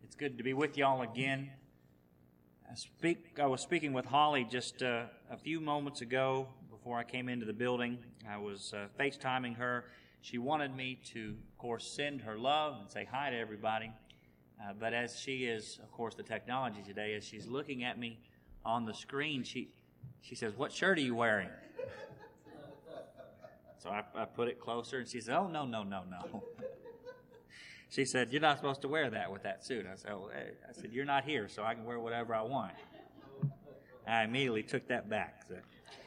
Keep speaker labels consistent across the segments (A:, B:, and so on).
A: It's good to be with y'all again. I was speaking with Holly just a few moments ago before I came into the building. I was FaceTiming her. She wanted me to, of course, send her love and say hi to everybody. But as she is, of course, the technology today, as she's looking at me on the screen, she says, "What shirt are you wearing?" So I put it closer, and she said, "Oh, no. She said, "You're not supposed to wear that with that suit." I said, I said, "You're not here, so I can wear whatever I want." I immediately took that back. So.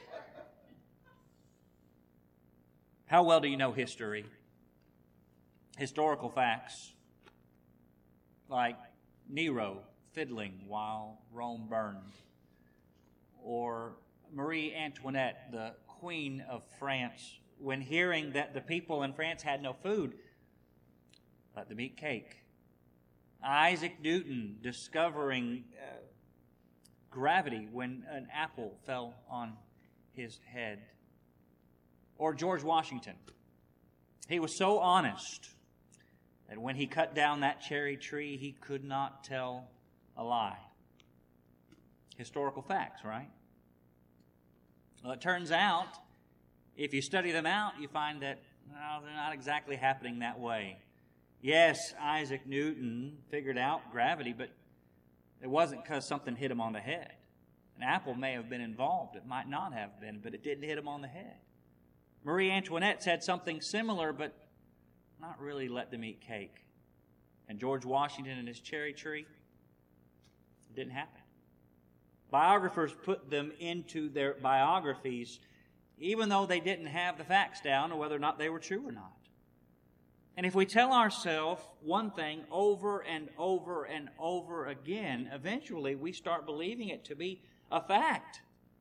A: How well do you know history? Historical facts, like Nero fiddling while Rome burned, or Marie Antoinette, the Queen of France, when hearing that the people in France had no food, let them eat cake. Isaac Newton discovering gravity when an apple fell on his head. Or George Washington. He was so honest that when he cut down that cherry tree, he could not tell a lie. Historical facts, right? Well, it turns out, if you study them out, you find that they're not exactly happening that way. Yes, Isaac Newton figured out gravity, but it wasn't because something hit him on the head. An apple may have been involved. It might not have been, but it didn't hit him on the head. Marie Antoinette said something similar, but not really let them eat cake. And George Washington and his cherry tree, it didn't happen. Biographers put them into their biographies, even though they didn't have the facts down or whether or not they were true or not. And if we tell ourselves one thing over and over and over again, eventually we start believing it to be a fact.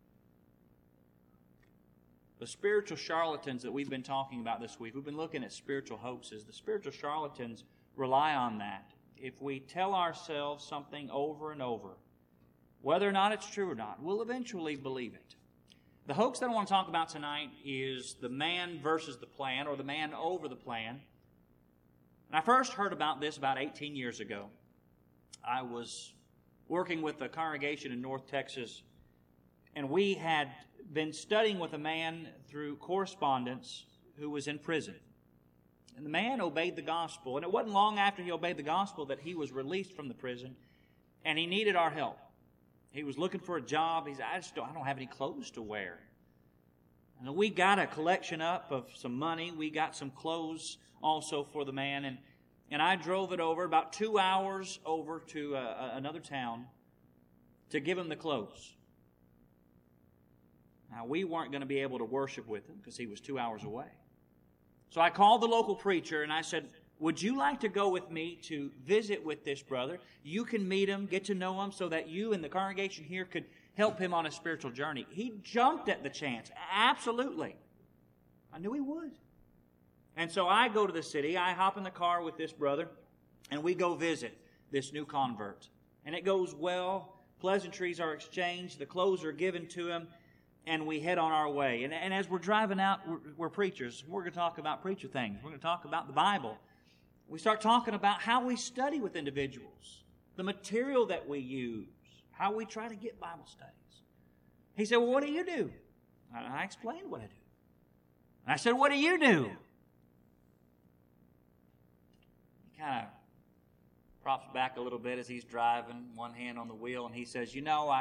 A: The spiritual charlatans that we've been talking about this week, we've been looking at spiritual hoaxes. The spiritual charlatans rely on that. If we tell ourselves something over and over, whether or not it's true or not, we'll eventually believe it. The hoax that I want to talk about tonight is the man versus the plan, or the man over the plan. And I first heard about this about 18 years ago. I was working with a congregation in North Texas, and we had been studying with a man through correspondence who was in prison. And the man obeyed the gospel, and it wasn't long after he obeyed the gospel that he was released from the prison, and he needed our help. He was looking for a job. He said, I don't have any clothes to wear. And we got a collection up of some money. We got some clothes also for the man, and I drove it over about 2 hours over to another town to give him the clothes. Now, we weren't going to be able to worship with him because he was 2 hours away. So I called the local preacher and I said, "Would you like to go with me to visit with this brother? You can meet him, get to know him, so that you and the congregation here could help him on a spiritual journey." He jumped at the chance. Absolutely. I knew he would. And so I go to the city, I hop in the car with this brother, and we go visit this new convert. And it goes well. Pleasantries are exchanged. The clothes are given to him. And we head on our way. And as we're driving out, we're preachers. We're going to talk about preacher things. We're going to talk about the Bible. We start talking about how we study with individuals, the material that we use, how we try to get Bible studies. He said, "Well, what do you do?" And I explained what I do. And I said, "What do you do?" He kind of props back a little bit as he's driving, one hand on the wheel, and he says,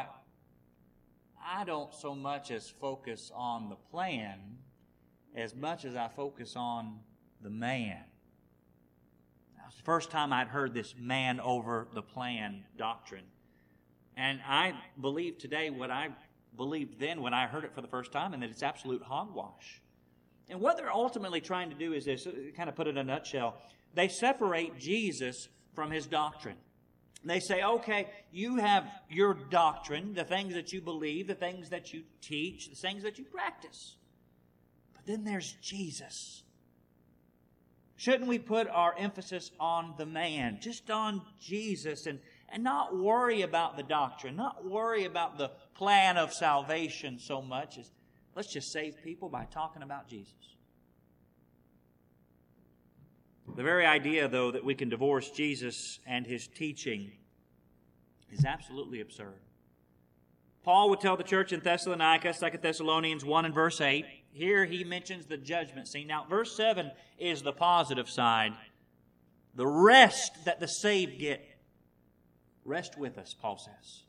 A: I don't so much as focus on the plan as much as I focus on the man. That was the first time I'd heard this man over the plan doctrine. And I believe today what I believed then when I heard it for the first time, and that it's absolute hogwash. And what they're ultimately trying to do is this, kind of put it in a nutshell. They separate Jesus from his doctrine. They say, okay, you have your doctrine, the things that you believe, the things that you teach, the things that you practice. But then there's Jesus. Shouldn't we put our emphasis on the man, just on Jesus, and not worry about the doctrine, not worry about the plan of salvation so much as let's just save people by talking about Jesus? The very idea, though, that we can divorce Jesus and His teaching is absolutely absurd. Paul would tell the church in Thessalonica, 2 Thessalonians 1 and verse 8, here he mentions the judgment scene. Now, verse 7 is the positive side. The rest that the saved get. Rest with us, Paul says.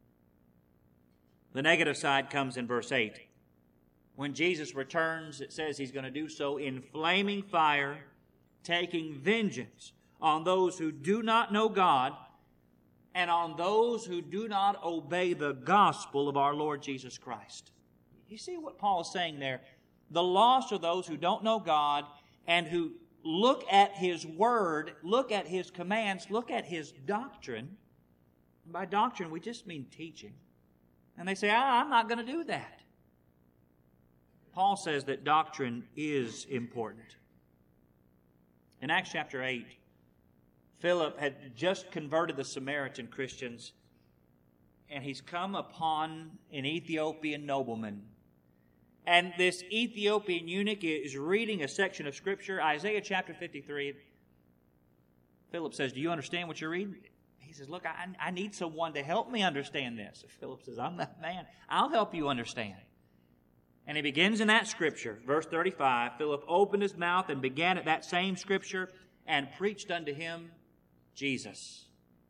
A: The negative side comes in verse 8. When Jesus returns, it says He's going to do so in flaming fire, taking vengeance on those who do not know God and on those who do not obey the gospel of our Lord Jesus Christ. You see what Paul is saying there? The lost are those who don't know God and who look at His Word, look at His commands, look at His doctrine. And by doctrine, we just mean teaching. And they say, I'm not going to do that. Paul says that doctrine is important. In Acts chapter 8, Philip had just converted the Samaritan Christians, and he's come upon an Ethiopian nobleman. And this Ethiopian eunuch is reading a section of Scripture, Isaiah chapter 53. Philip says, do you understand what you're reading? He says, look, I need someone to help me understand this. Philip says, I'm that man. I'll help you understand. And he begins in that Scripture, verse 35. Philip opened his mouth and began at that same Scripture and preached unto him Jesus.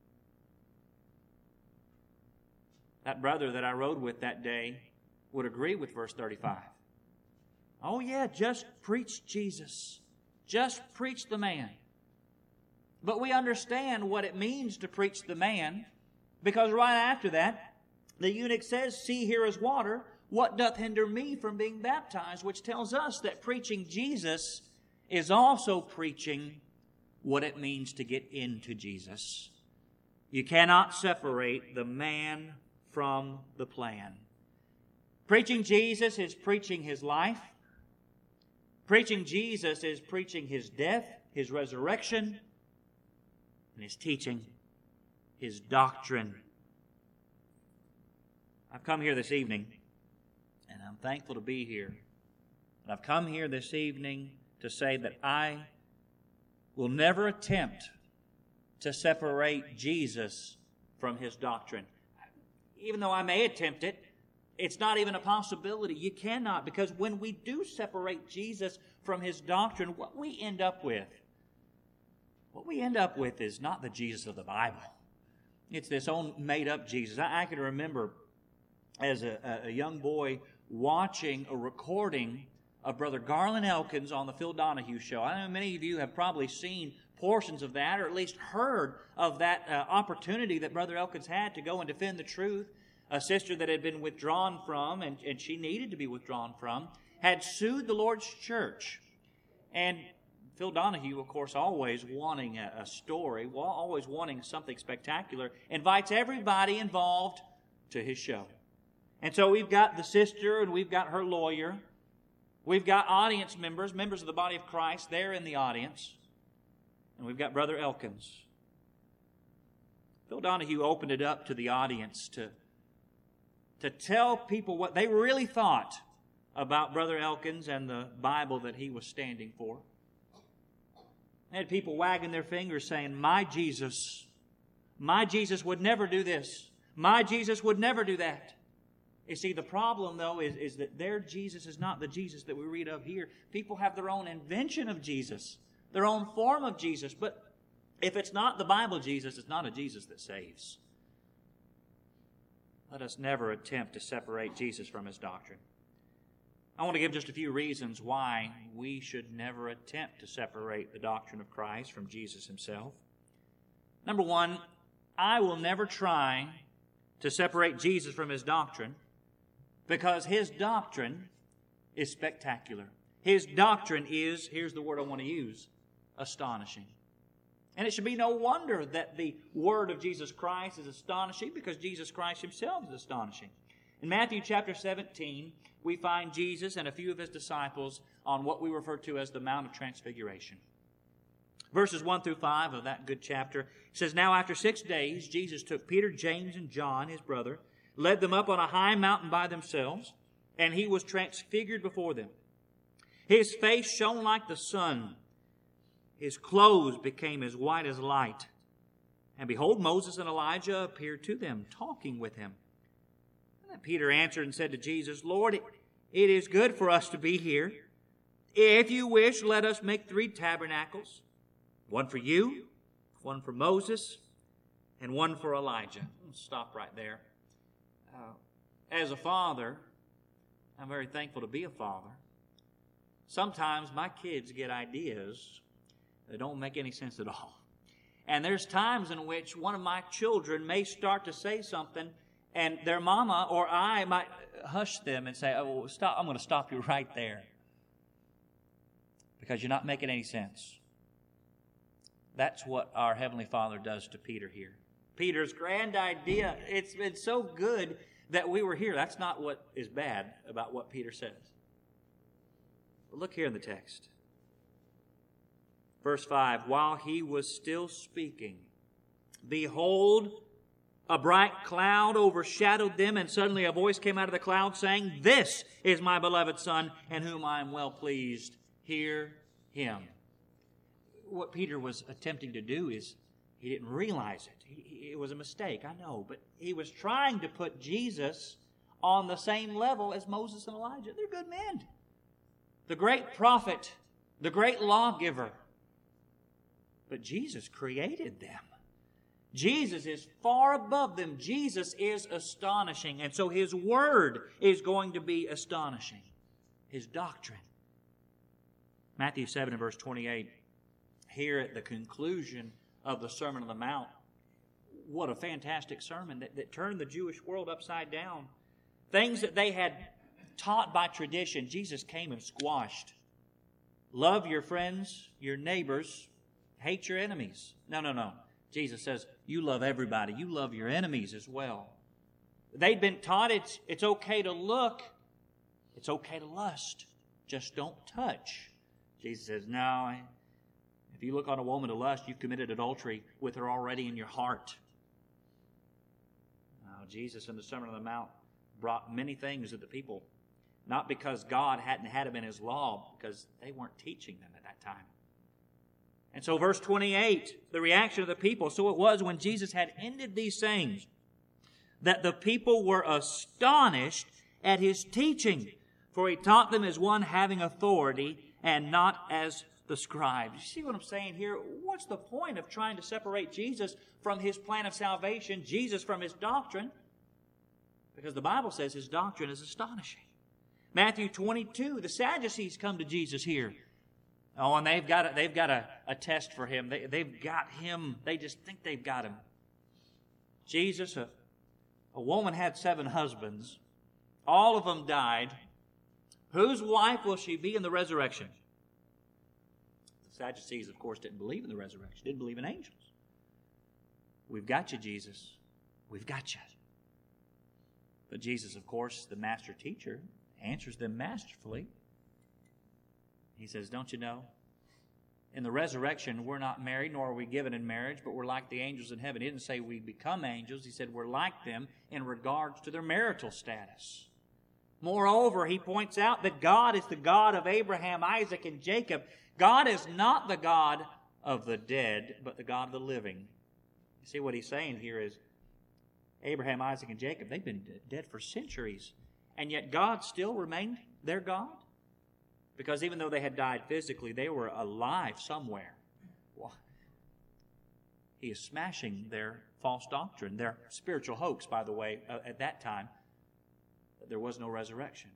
A: That brother that I rode with that day would agree with verse 35. Oh yeah, just preach Jesus. Just preach the man. But we understand what it means to preach the man, because right after that, the eunuch says, see, here is water. What doth hinder me from being baptized? Which tells us that preaching Jesus is also preaching what it means to get into Jesus. You cannot separate the man from the plan. Preaching Jesus is preaching His life. Preaching Jesus is preaching His death, His resurrection, and His teaching, His doctrine. I've come here this evening, and I'm thankful to be here. And I've come here this evening to say that I will never attempt to separate Jesus from His doctrine. Even though I may attempt it, it's not even a possibility. You cannot, because when we do separate Jesus from His doctrine, what we end up with is not the Jesus of the Bible. It's this own made-up Jesus. I can remember as a young boy watching a recording of Brother Garland Elkins on the Phil Donahue Show. I know many of you have probably seen portions of that, or at least heard of that opportunity that Brother Elkins had to go and defend the truth. A sister that had been withdrawn from, and she needed to be withdrawn from, had sued the Lord's church. And Phil Donahue, of course, always wanting a story, always wanting something spectacular, invites everybody involved to his show. And so we've got the sister and we've got her lawyer. We've got audience members of the body of Christ there in the audience. And we've got Brother Elkins. Phil Donahue opened it up to the audience to tell people what they really thought about Brother Elkins and the Bible that he was standing for. They had people wagging their fingers saying, my Jesus would never do this. My Jesus would never do that. You see, the problem, though, is that their Jesus is not the Jesus that we read of here. People have their own invention of Jesus, their own form of Jesus. But if it's not the Bible Jesus, it's not a Jesus that saves. Let us never attempt to separate Jesus from His doctrine. I want to give just a few reasons why we should never attempt to separate the doctrine of Christ from Jesus Himself. Number one, I will never try to separate Jesus from His doctrine because His doctrine is spectacular. His doctrine is, here's the word I want to use, astonishing. And it should be no wonder that the word of Jesus Christ is astonishing, because Jesus Christ Himself is astonishing. In Matthew chapter 17, we find Jesus and a few of His disciples on what we refer to as the Mount of Transfiguration. Verses 1 through 5 of that good chapter says, Now after 6 days, Jesus took Peter, James, and John, His brother, led them up on a high mountain by themselves, and He was transfigured before them. His face shone like the sun. his clothes became as white as light. And behold, Moses and Elijah appeared to them, talking with him. And then Peter answered and said to Jesus, Lord, it is good for us to be here. If you wish, let us make 3 tabernacles, one for you, one for Moses, and one for Elijah. I'll stop right there. As a father, I'm very thankful to be a father. Sometimes my kids get ideas that don't make any sense at all. And there's times in which one of my children may start to say something, and their mama or I might hush them and say, oh, stop, I'm going to stop you right there, because you're not making any sense. That's what our Heavenly Father does to Peter here. Peter's grand idea, it's been so good that we were here. That's not what is bad about what Peter says. But look here in the text. Verse 5, while he was still speaking, behold, a bright cloud overshadowed them, and suddenly a voice came out of the cloud saying, This is my beloved Son, in whom I am well pleased. Hear him. What Peter was attempting to do is, he didn't realize it. It was a mistake, I know, but he was trying to put Jesus on the same level as Moses and Elijah. They're good men. The great prophet, the great lawgiver. But Jesus created them. Jesus is far above them. Jesus is astonishing. And so His Word is going to be astonishing. His doctrine. Matthew 7 and verse 28. Here at the conclusion of the Sermon on the Mount. What a fantastic sermon that turned the Jewish world upside down. Things that they had taught by tradition, Jesus came and squashed. Love your friends, your neighbors, hate your enemies. No. Jesus says, you love everybody. You love your enemies as well. They'd been taught it's okay to look. It's okay to lust. Just don't touch. Jesus says, no, if you look on a woman to lust, you've committed adultery with her already in your heart. Now, Jesus in the Sermon on the Mount brought many things to the people, not because God hadn't had them in His law, because they weren't teaching them at that time. And so verse 28, the reaction of the people, so it was when Jesus had ended these sayings, that the people were astonished at His teaching, for He taught them as one having authority and not as the scribes. You see what I'm saying here? What's the point of trying to separate Jesus from His plan of salvation, Jesus from His doctrine? Because the Bible says His doctrine is astonishing. Matthew 22, the Sadducees come to Jesus here. Oh, and they've got a test for Him. They've got Him. They just think they've got Him. Jesus, a woman had 7 husbands. All of them died. Whose wife will she be in the resurrection? The Sadducees, of course, didn't believe in the resurrection. Didn't believe in angels. We've got you, Jesus. We've got you. But Jesus, of course, the master teacher, answers them masterfully. He says, don't you know? In the resurrection, we're not married, nor are we given in marriage, but we're like the angels in heaven. He didn't say we become angels. He said we're like them in regards to their marital status. Moreover, he points out that God is the God of Abraham, Isaac, and Jacob. God is not the God of the dead, but the God of the living. You see what he's saying here is Abraham, Isaac, and Jacob, they've been dead for centuries. And yet God still remained their God. Because even though they had died physically, they were alive somewhere. Well, he is smashing their false doctrine, their spiritual hoax, by the way, at that time. There was no resurrection.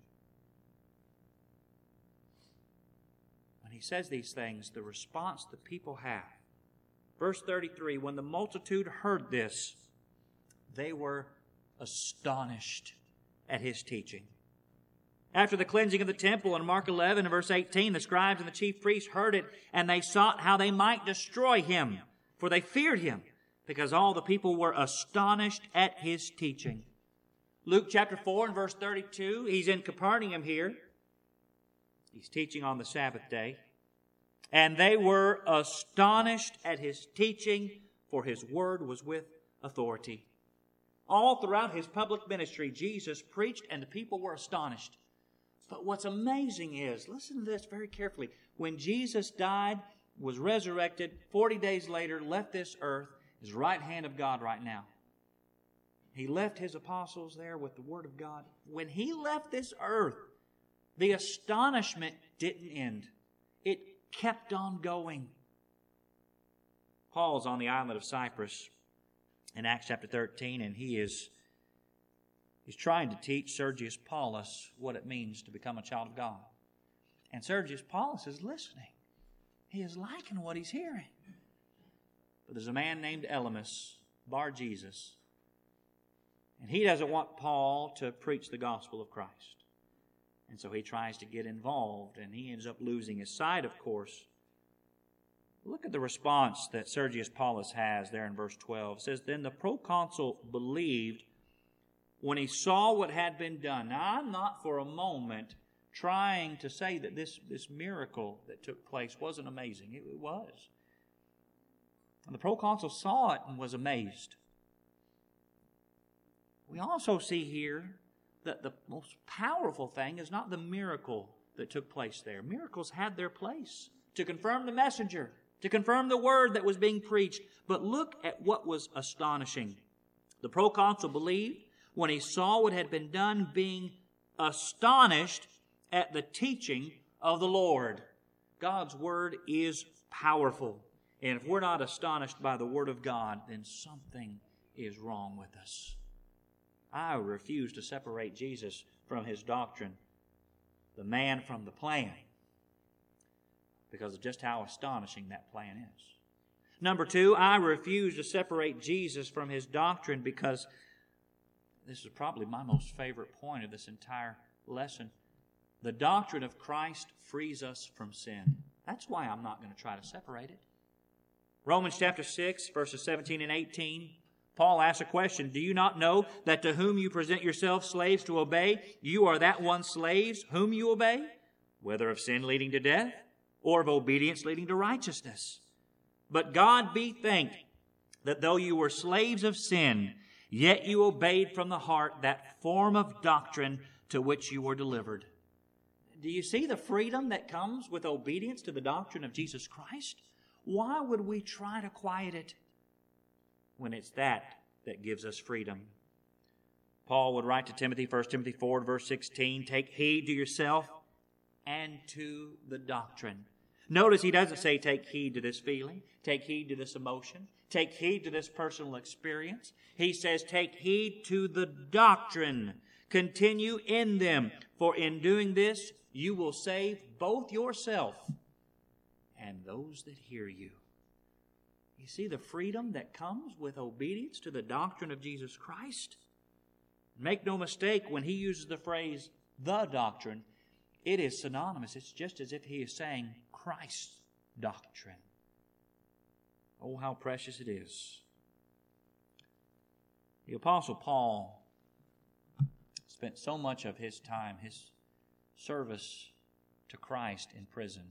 A: When he says these things, the response the people have. Verse 33, when the multitude heard this, they were astonished at his teaching. After the cleansing of the temple in Mark 11 and verse 18, the scribes and the chief priests heard it, and they sought how they might destroy him, for they feared him, because all the people were astonished at his teaching. Luke chapter 4 and verse 32, he's in Capernaum here. He's teaching on the Sabbath day. And they were astonished at his teaching, for his word was with authority. All throughout his public ministry, Jesus preached and the people were astonished. But what's amazing is, listen to this very carefully, when Jesus died was resurrected, 40 days later, left this earth, is right hand of God right now. He left His apostles there with the Word of God. When He left this earth, the astonishment didn't end. It kept on going. Paul's on the island of Cyprus in Acts chapter 13, and he's trying to teach Sergius Paulus what it means to become a child of God. And Sergius Paulus is listening. He is liking what he's hearing. But there's a man named Elymas, Bar-Jesus, and he doesn't want Paul to preach the gospel of Christ. And so he tries to get involved, and he ends up losing his sight, of course. Look at the response that Sergius Paulus has there in verse 12. It says, "Then the proconsul believed when he saw what had been done." Now, I'm not for a moment trying to say that this miracle that took place wasn't amazing. It was. And the proconsul saw it and was amazed. We also see here that the most powerful thing is not the miracle that took place there. Miracles had their place to confirm the messenger, to confirm the word that was being preached. But look at what was astonishing. The proconsul believed when he saw what had been done, being astonished at the teaching of the Lord. God's word is powerful. And if we're not astonished by the word of God, then something is wrong with us. I refuse to separate Jesus from His doctrine, the man from the plan, because of just how astonishing that plan is. Number two, I refuse to separate Jesus from His doctrine because this is probably my most favorite point of this entire lesson. The doctrine of Christ frees us from sin. That's why I'm not going to try to separate it. Romans chapter 6, verses 17 and 18, Paul asks a question. "Do you not know that to whom you present yourselves slaves to obey, you are that one slaves whom you obey, whether of sin leading to death or of obedience leading to righteousness? But God be thanked that though you were slaves of sin, yet you obeyed from the heart that form of doctrine to which you were delivered." Do you see the freedom that comes with obedience to the doctrine of Jesus Christ? Why would we try to quiet it when it's that gives us freedom? Paul would write to Timothy, 1 Timothy 4, verse 16, "Take heed to yourself and to the doctrine." Notice he doesn't say take heed to this feeling, take heed to this emotion, take heed to this personal experience. He says take heed to the doctrine. Continue in them, for in doing this you will save both yourself and those that hear you. You see the freedom that comes with obedience to the doctrine of Jesus Christ? Make no mistake, when he uses the phrase, the doctrine, it is synonymous. It's just as if he is saying Christ's doctrine. Oh, how precious it is. The Apostle Paul spent so much of his time, his service to Christ, in prison.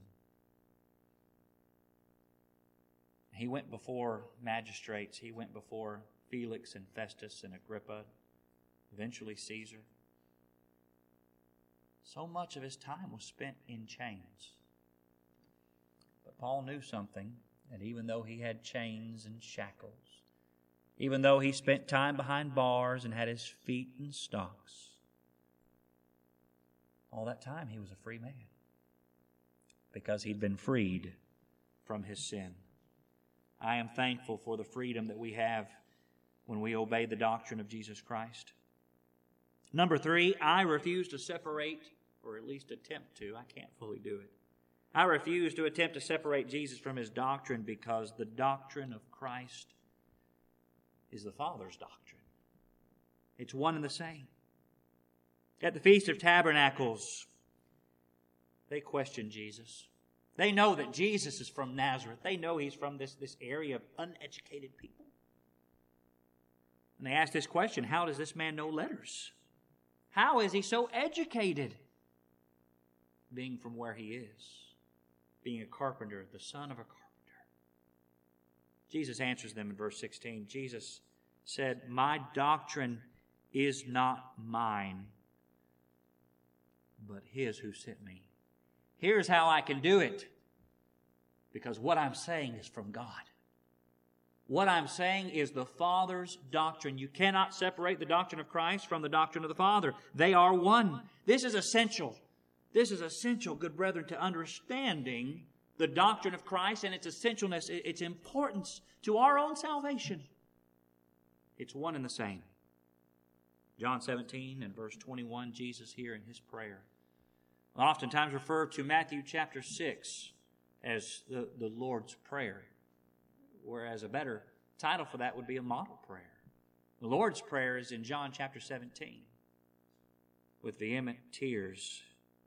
A: He went before magistrates. He went before Felix and Festus and Agrippa, eventually Caesar. So much of his time was spent in chains. But Paul knew something, that even though he had chains and shackles, even though he spent time behind bars and had his feet in stocks, all that time he was a free man because he'd been freed from his sin. I am thankful for the freedom that we have when we obey the doctrine of Jesus Christ. Number three, I refuse to separate, or at least attempt to. I can't fully do it. I refuse to attempt to separate Jesus from His doctrine because the doctrine of Christ is the Father's doctrine. It's one and the same. At the Feast of Tabernacles, they question Jesus. They know that Jesus is from Nazareth. They know He's from this area of uneducated people. And they ask this question, how does this man know letters? How is he so educated? Being from where he is, being a carpenter, the son of a carpenter. Jesus answers them in verse 16. Jesus said, "My doctrine is not mine, but His who sent me." Here's how I can do it. Because what I'm saying is from God. What I'm saying is the Father's doctrine. You cannot separate the doctrine of Christ from the doctrine of the Father. They are one. This is essential. This is essential, good brethren, to understanding the doctrine of Christ and its essentialness, its importance to our own salvation. It's one and the same. John 17 and verse 21, Jesus here in His prayer oftentimes refer to Matthew chapter 6 as the Lord's Prayer, whereas a better title for that would be a model prayer. The Lord's Prayer is in John chapter 17 with vehement tears.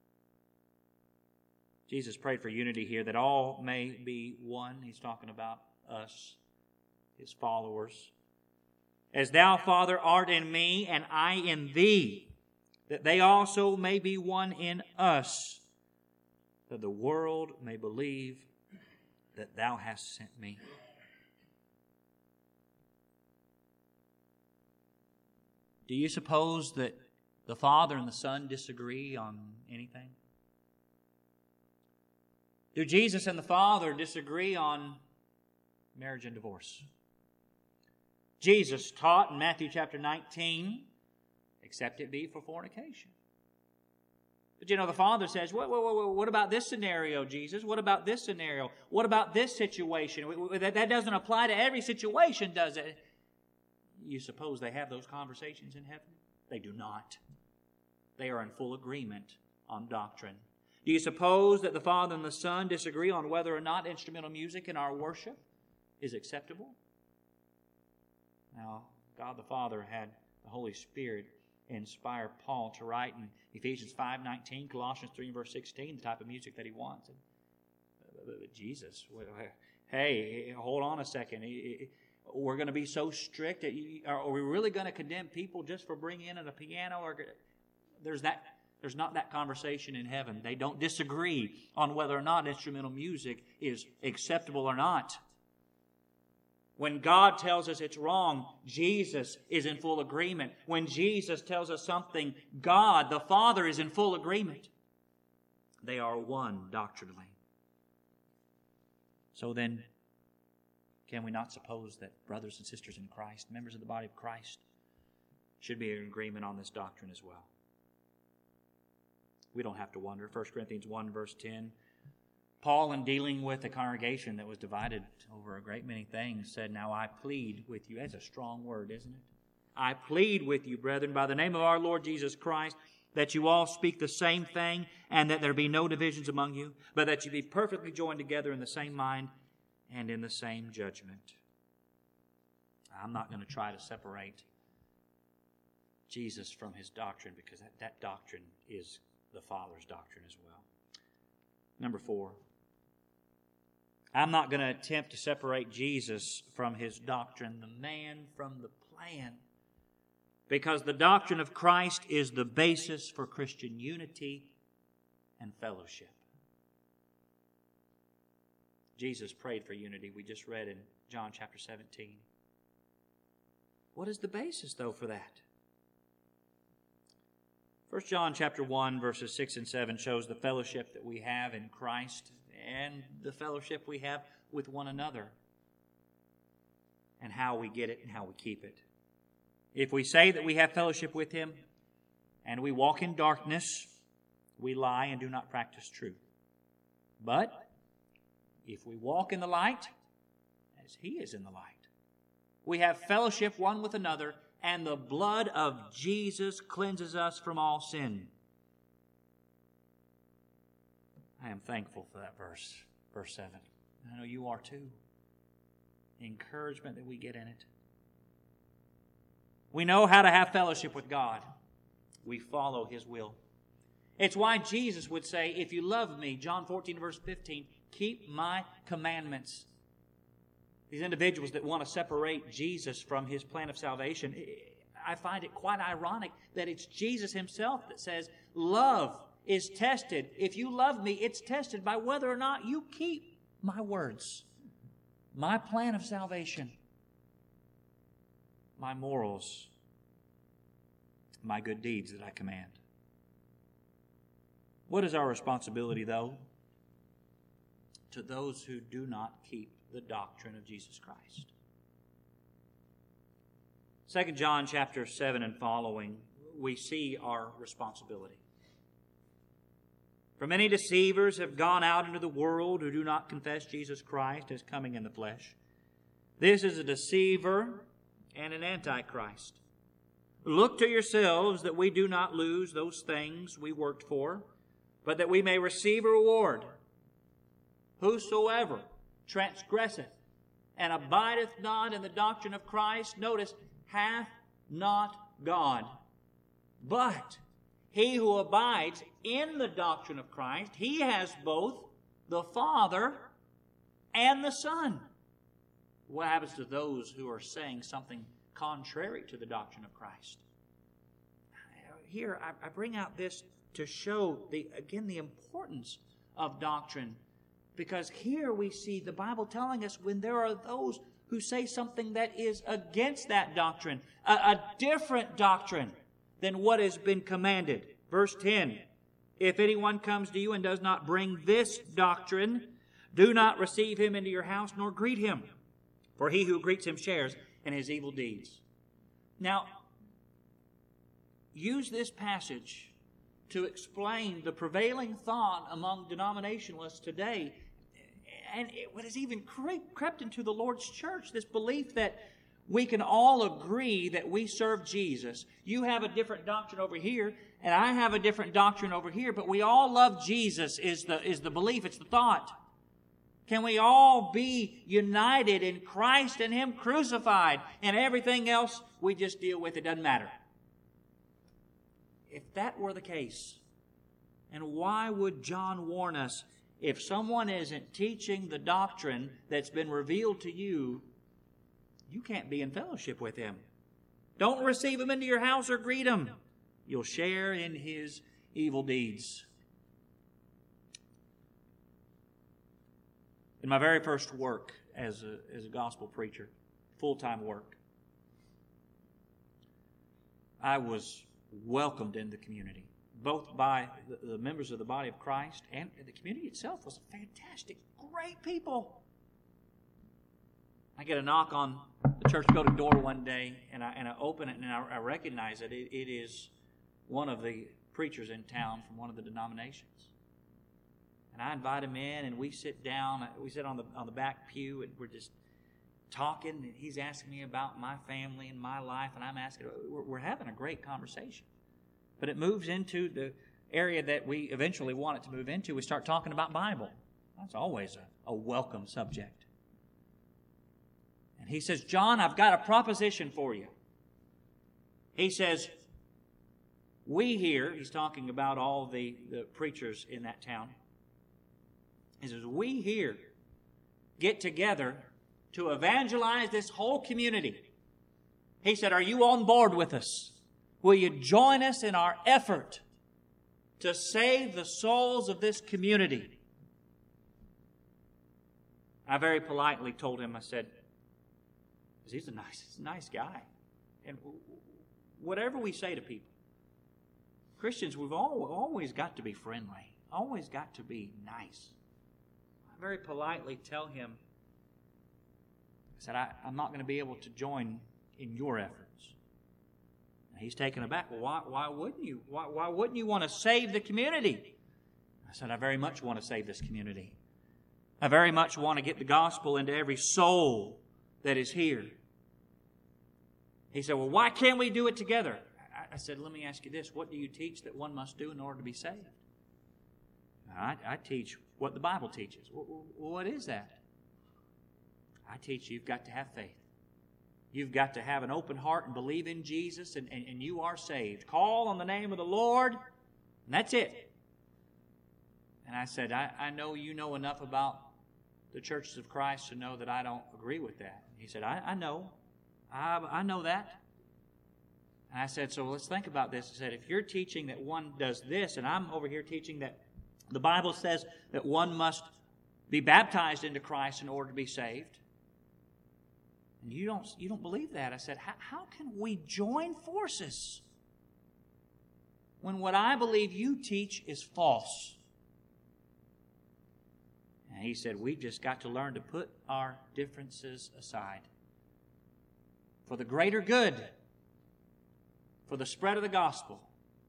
A: Jesus prayed for unity here, that all may be one. He's talking about us, His followers. As Thou, Father, art in me, and I in Thee, that they also may be one in us, that the world may believe that Thou hast sent me. Do you suppose that the Father and the Son disagree on anything? Do Jesus and the Father disagree on marriage and divorce? Jesus taught in Matthew chapter 19, except it be for fornication. But the Father says, what about this scenario, Jesus? What about this scenario? What about this situation? That doesn't apply to every situation, does it? You suppose they have those conversations in heaven? They do not. They are in full agreement on doctrine. Do you suppose that the Father and the Son disagree on whether or not instrumental music in our worship is acceptable? Now, God the Father had the Holy Spirit inspire Paul to write in Ephesians 5:19, Colossians 3 verse 16, the type of music that he wants. But Jesus, hey, hold on a second. We're going to be so strict. Are we really going to condemn people just for bringing in a piano? Or there's not that conversation in heaven. They don't disagree on whether or not instrumental music is acceptable or not. When God tells us it's wrong, Jesus is in full agreement. When Jesus tells us something, God, the Father, is in full agreement. They are one doctrinally. So then, can we not suppose that brothers and sisters in Christ, members of the body of Christ, should be in agreement on this doctrine as well? We don't have to wonder. 1 Corinthians 1 verse 10, Paul, in dealing with a congregation that was divided over a great many things, said, "Now I plead with you." That's a strong word, isn't it? "I plead with you, brethren, by the name of our Lord Jesus Christ, that you all speak the same thing, and that there be no divisions among you, but that you be perfectly joined together in the same mind and in the same judgment." I'm not going to try to separate Jesus from His doctrine, because that doctrine is the Father's doctrine as well. Number 4, I'm not going to attempt to separate Jesus from His doctrine, the man from the plan, because the doctrine of Christ is the basis for Christian unity and fellowship. Jesus prayed for unity. We just read in John chapter 17. What is the basis, though, for that? 1 John chapter 1, verses 6 and 7 shows the fellowship that we have in Christ and the fellowship we have with one another, and how we get it and how we keep it. If we say that we have fellowship with Him and we walk in darkness, we lie and do not practice truth. But if we walk in the light, as He is in the light, we have fellowship one with another, and the blood of Jesus cleanses us from all sin. I am thankful for that verse 7. I know you are too. The encouragement that we get in it. We know how to have fellowship with God. We follow His will. It's why Jesus would say, "If you love me," John 14 verse 15, "keep my commandments." These individuals that want to separate Jesus from His plan of salvation, I find it quite ironic that it's Jesus Himself that says, love is tested. If you love me, it's tested by whether or not you keep my words, my plan of salvation, my morals, my good deeds that I command. What is our responsibility, though? to those who do not keep the doctrine of Jesus Christ. 2 John chapter 7 and following, we see our responsibility. For many deceivers have gone out into the world who do not confess Jesus Christ as coming in the flesh. This is a deceiver and an antichrist. Look to yourselves that we do not lose those things we worked for, but that we may receive a reward. Whosoever transgresseth and abideth not in the doctrine of Christ, notice, hath not God. But he who abides in the doctrine of Christ, he has both the Father and the Son. What happens to those who are saying something contrary to the doctrine of Christ? Here, I bring out this to show, the importance of doctrine. Because here we see the Bible telling us when there are those who say something that is against that doctrine, a different doctrine than what has been commanded. Verse 10, if anyone comes to you and does not bring this doctrine, do not receive him into your house nor greet him, for he who greets him shares in his evil deeds. Now, use this passage to explain the prevailing thought among denominationalists today. And it has even crept into the Lord's church, this belief that we can all agree that we serve Jesus. You have a different doctrine over here, and I have a different doctrine over here, but we all love Jesus is the belief, it's the thought. Can we all be united in Christ and Him crucified, and everything else we just deal with, it doesn't matter? If that were the case, and why would John warn us? If someone isn't teaching the doctrine that's been revealed to you, you can't be in fellowship with him. Don't receive him into your house or greet him. You'll share in his evil deeds. In my very first work as a gospel preacher, full-time work, I was welcomed in the community, both by the members of the body of Christ, and the community itself was fantastic, great people. I get a knock on the church building door one day, and I open it, and I recognize that it is one of the preachers in town from one of the denominations. And I invite him in, and we sit down. We sit on the back pew, and we're just talking. And he's asking me about my family and my life, and I'm asking. We're having a great conversation. But it moves into the area that we eventually want it to move into. We start talking about Bible. That's always a welcome subject. And he says, John, I've got a proposition for you. He says, we here, he's talking about all the preachers in that town. He says, we here get together to evangelize this whole community. He said, are you on board with us? Will you join us in our effort to save the souls of this community? I very politely told him, I said, he's a nice guy. And whatever we say to people, Christians, we've always got to be friendly, always got to be nice. I very politely tell him, I said, I'm not going to be able to join in your efforts. And he's taken aback. Well, why wouldn't you? Why wouldn't you want to save the community? I said, I very much want to save this community. I very much want to get the gospel into every soul that is here. He said, well, why can't we do it together? I said, let me ask you this. What do you teach that one must do in order to be saved? I teach what the Bible teaches. What is that? I teach you've got to have faith. You've got to have an open heart and believe in Jesus, and you are saved. Call on the name of the Lord, and that's it. And I said, I know you know enough about the churches of Christ to know that I don't agree with that. He said, I know. I know that. And I said, so let's think about this. I said, if you're teaching that one does this, and I'm over here teaching that the Bible says that one must be baptized into Christ in order to be saved, and you don't believe that. I said, how can we join forces when what I believe you teach is false? And he said, we've just got to learn to put our differences aside for the greater good, for the spread of the gospel.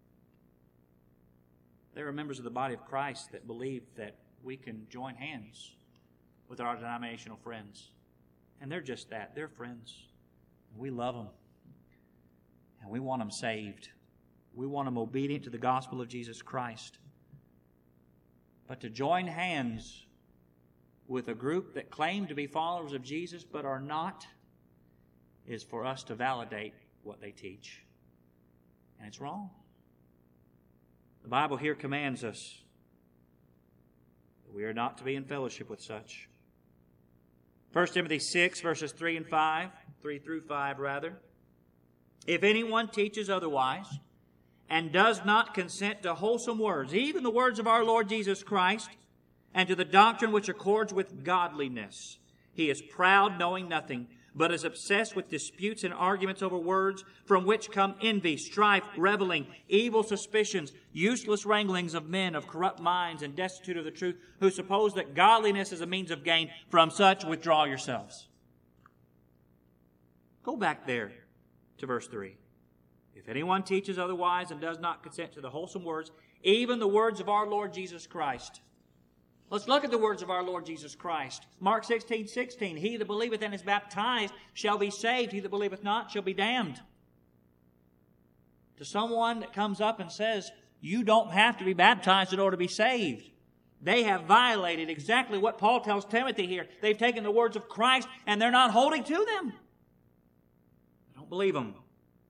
A: There are members of the body of Christ that believe that we can join hands with our denominational friends. And they're just that. They're friends. We love them. And we want them saved. We want them obedient to the gospel of Jesus Christ. But to join hands with a group that claim to be followers of Jesus but are not is for us to validate what they teach. And it's wrong. The Bible here commands us that we are not to be in fellowship with such. 1 Timothy 6, verses 3 through 5. If anyone teaches otherwise and does not consent to wholesome words, even the words of our Lord Jesus Christ, and to the doctrine which accords with godliness, he is proud, knowing nothing, but is obsessed with disputes and arguments over words, from which come envy, strife, reveling, evil suspicions, useless wranglings of men of corrupt minds and destitute of the truth, who suppose that godliness is a means of gain. From such withdraw yourselves. Go back there to verse 3. If anyone teaches otherwise and does not consent to the wholesome words, even the words of our Lord Jesus Christ. Let's look at the words of our Lord Jesus Christ. Mark 16:16. He that believeth and is baptized shall be saved. He that believeth not shall be damned. To someone that comes up and says, you don't have to be baptized in order to be saved, they have violated exactly what Paul tells Timothy here. They've taken the words of Christ and they're not holding to them. I don't believe them.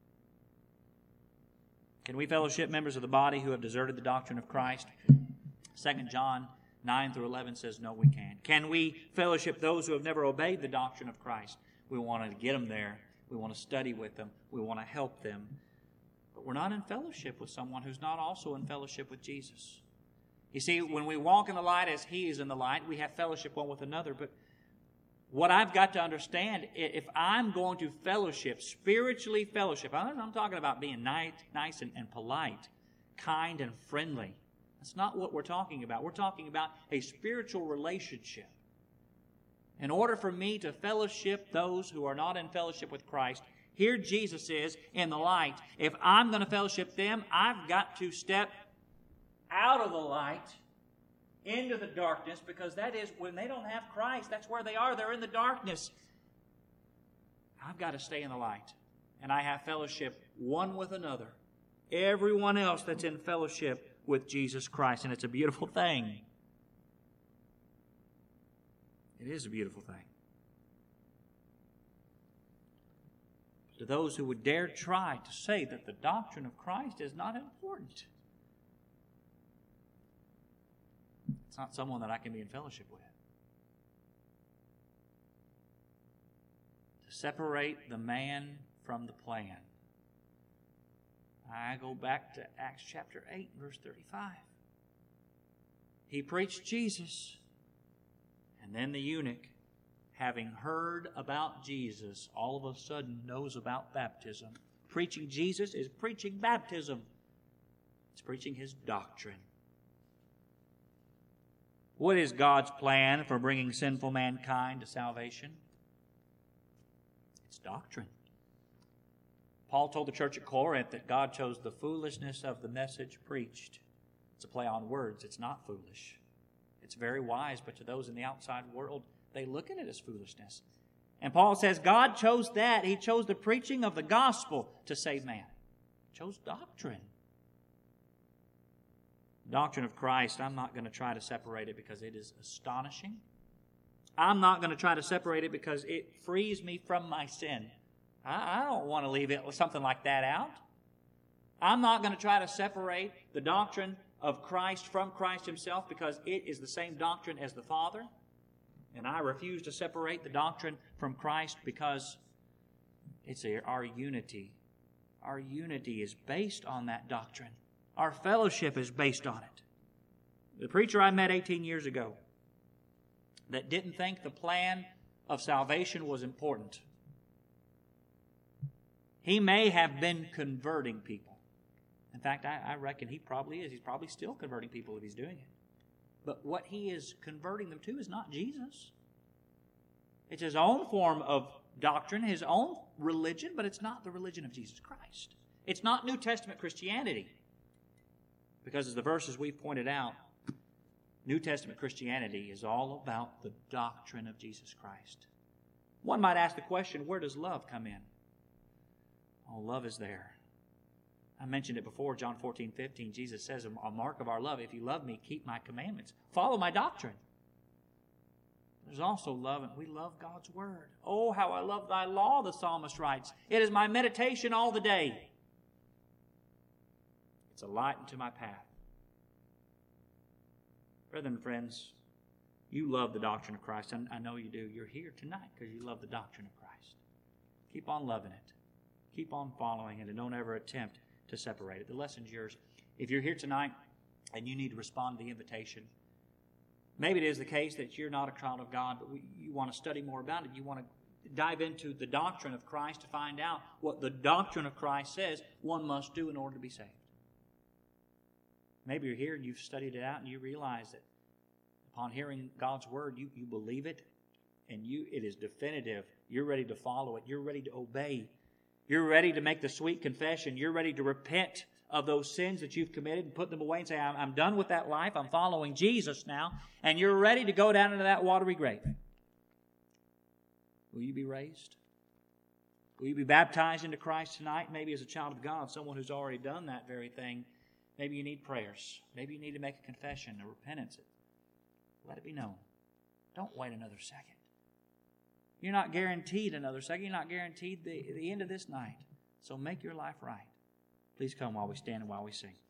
A: Can we fellowship members of the body who have deserted the doctrine of Christ? 2 John 9 through 11 says, no, we can't. Can we fellowship those who have never obeyed the doctrine of Christ? We want to get them there. We want to study with them. We want to help them. But we're not in fellowship with someone who's not also in fellowship with Jesus. You see, when we walk in the light as He is in the light, we have fellowship one with another. But what I've got to understand, if I'm going to fellowship, spiritually fellowship, I'm talking about being nice and polite, kind and friendly. That's not what we're talking about. We're talking about a spiritual relationship. In order for me to fellowship those who are not in fellowship with Christ, here Jesus is in the light. If I'm going to fellowship them, I've got to step out of the light into the darkness, because that is when they don't have Christ. That's where they are. They're in the darkness. I've got to stay in the light. And I have fellowship one with another. Everyone else that's in fellowship with Jesus Christ. And it's a beautiful thing. It is a beautiful thing. To those who would dare try to say that the doctrine of Christ is not important, it's not someone that I can be in fellowship with. To separate the man from the plan. I go back to Acts chapter 8, verse 35. He preached Jesus, and then the eunuch, having heard about Jesus, all of a sudden knows about baptism. Preaching Jesus is preaching baptism. It's preaching His doctrine. What is God's plan for bringing sinful mankind to salvation? It's doctrine. Paul told the church at Corinth that God chose the foolishness of the message preached. It's a play on words. It's not foolish. It's very wise, but to those in the outside world, they look at it as foolishness. And Paul says God chose that. He chose the preaching of the gospel to save man. He chose doctrine. The doctrine of Christ, I'm not going to try to separate it because it is astonishing. I'm not going to try to separate it because it frees me from my sin. I don't want to leave it something like that out. I'm not going to try to separate the doctrine of Christ from Christ Himself because it is the same doctrine as the Father. And I refuse to separate the doctrine from Christ because it's our unity. Our unity is based on that doctrine. Our fellowship is based on it. The preacher I met 18 years ago that didn't think the plan of salvation was important, he may have been converting people. In fact, I reckon he probably is. He's probably still converting people if he's doing it. But what he is converting them to is not Jesus. It's his own form of doctrine, his own religion, but it's not the religion of Jesus Christ. It's not New Testament Christianity. Because as the verses we've pointed out, New Testament Christianity is all about the doctrine of Jesus Christ. One might ask the question, where does love come in? Oh, love is there. I mentioned it before, John 14:15. Jesus says, a mark of our love, if you love me, keep my commandments. Follow my doctrine. There's also love, and we love God's Word. Oh, how I love thy law, the psalmist writes. It is my meditation all the day. It's a light unto my path. Brethren and friends, you love the doctrine of Christ. I know you do. You're here tonight because you love the doctrine of Christ. Keep on loving it. Keep on following it, and don't ever attempt to separate it. The lesson's yours. If you're here tonight and you need to respond to the invitation, maybe it is the case that you're not a child of God, but you want to study more about it. You want to dive into the doctrine of Christ to find out what the doctrine of Christ says one must do in order to be saved. Maybe you're here and you've studied it out and you realize that upon hearing God's Word, you believe it and it is definitive. You're ready to follow it. You're ready to obey. You're ready to make the sweet confession. You're ready to repent of those sins that you've committed and put them away and say, I'm done with that life. I'm following Jesus now. And you're ready to go down into that watery grave. Will you be raised? Will you be baptized into Christ tonight? Maybe as a child of God, someone who's already done that very thing. Maybe you need prayers. Maybe you need to make a confession, a repentance. Let it be known. Don't wait another second. You're not guaranteed another second. You're not guaranteed the end of this night. So make your life right. Please come while we stand and while we sing.